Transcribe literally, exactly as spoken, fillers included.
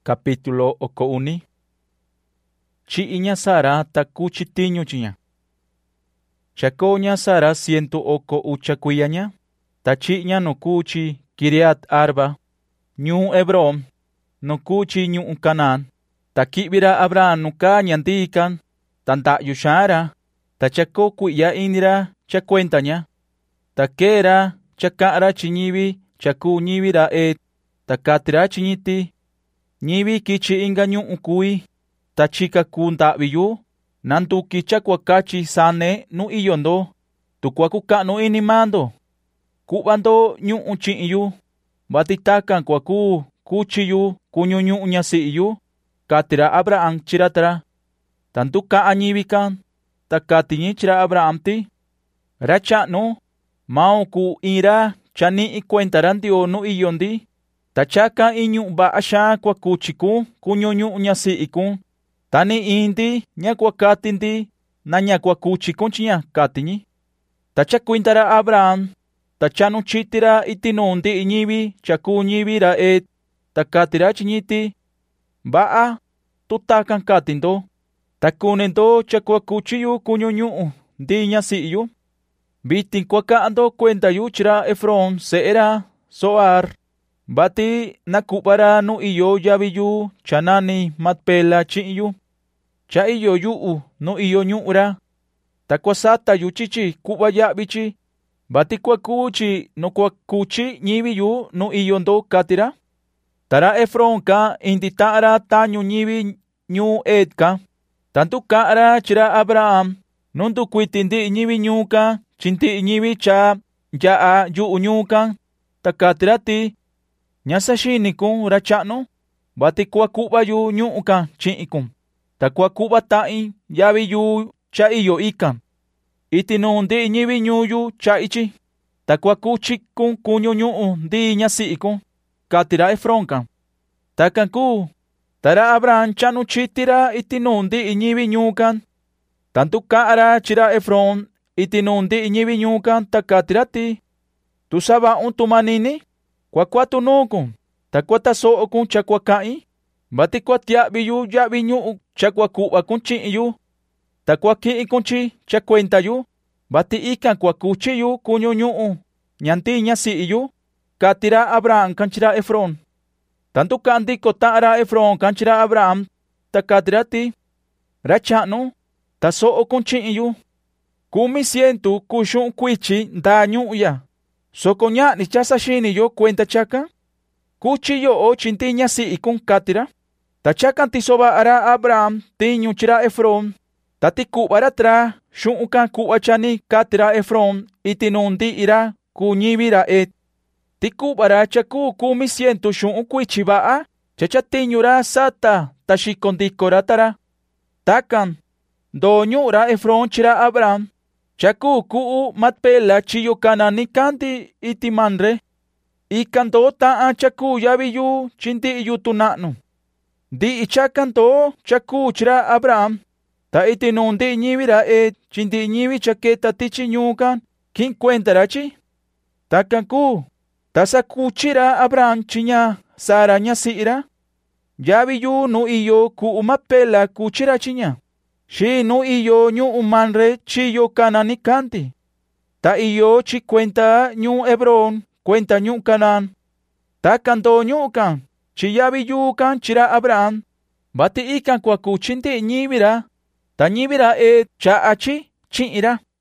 Capítulo oko uni. Chi'iña Sara takuchi tiñu chiña. Chakoña Sara ciento oko ucha kuiaña. Tachiña no kuchi Kiriat Arba. Ñu Hebrón. No kuchi ñu Canaan. Takibira Abraham nuka ñantikan. Tanta yushara. Tachako kuya inira chakuentaña. Takera chakara chiñibi chaku ñibira et. Takatira chiñiti. Ñibi kichi inga ñu ukui. Tachika kunta biyu. Nantu kicha kwakachi sane nu iyondo. Tukwakuka no inimando. Kubando ñu uchiyu. Batitakan kwaku kuchiyu kunyu ñu ñasiyu. Katira Abraham chiratara. Tantuka añibikan. Takatiñi chira Abraham ti. Racha no. Mao ku ira chani ikuentarandio nu iyondi. Tachaka inyu ba asha kwa kuchiku kunyonyu nyasi iku. Tani indi nya kwa katindi na nya kwa kuchiku chinya katini. Tachakuintara Abraham. Tachanu chitira itinundi inyibi chaku nyibira et. Takatira chinyiti. Baa tutakan katindo. Takunendo chakwa kuchiyu kunyonyu di nyasi iyu. Bitin kwa kaando kwenta yu chira Efron seera Soar. Bati nakubara no iyo yabiyu chanani matpela chiyu. Cha iyo yu no iyo nyura. Takwasata yu chichi kuba yabichi. Bati kwa kuchi no kwa kuchi nyibiyu no iyo ndo katira. Tara Efron ka inditara tanyu nyibi nyu edka. Tantu kaara chira Abraham. Nundu kuitindi nyibi nyuka. Chinti nyibi cha jaa yu nyuka. Takatirati. Nyasashinikum rachano. Bati kwa kuba yu nyuka chiikum. Ta kwa kuba ta'i yabi yu cha iyo ikan. Iti nundi nyibi nyuyu cha ichi. Ta kwa kuchikun kunyu nyu di nyasiikum. Katira Efronka. Takan ku. Tara Abraham chanu chitira iti nundi nyibi nyukan. Tantu kaara chira Efron iti nundi nyibi nyukan takatirati. Tusaba untumanini. Kwa kwa tunukun, ta kwa tasookun chakwa kai, bati kwa tiabi yu yabi nyu chakwa kuwa kunchi yu, ta kwa ki kunchi chakwenta yu, bati ikan kwa kuchi yu kunyu nyu, nyanti nyasi yu, katira Abraham kanchira Efron. Tantu kandi kotara Efron kanchira Abraham, ta katirati, rachanu, tasookun chi yu, kumi sientu kushun kuichi da nyu ya. Sokonya ni chasa shini yo cuenta chaka. Kuchi yo o chintiña si ikun katira. Tachakan tisoba ara Abraham tiñu chira Efron. Tati kubara tra shun ukan kuachani katira Efron itinundi ira kuñibira et. Tikubara chaku kumi siento shun ukuichibaa. Chachatiñura sata tashikondikoratara. Takan. Doñura Efron chira Abraham. Chaku kuu matpela chiyo kanani kandi iti manre. Ikanto taa chaku yabiyu chinti iyu tunanu. Di ichakanto chaku chira Abraham. Ta iti nundi nyibira e chinti nyibi chaketa tichi nyukan. Kin cuentarachi. Takan ku. Tasa kuchira Abraham chinya Sara nyasira. Yabiyu no iyo ku matpela kuchira chinya. Shi no iyo nyu umanre chiyo kanani kanti. Ta iyo chi cuenta nyu Hebrón, cuenta nyu Canaan. Ta kanto nyu kan, chi yabi yu kan chira Abraham. Bati ikan kwa kuchinti nyibira. Ta nyibira e cha achi chi ira.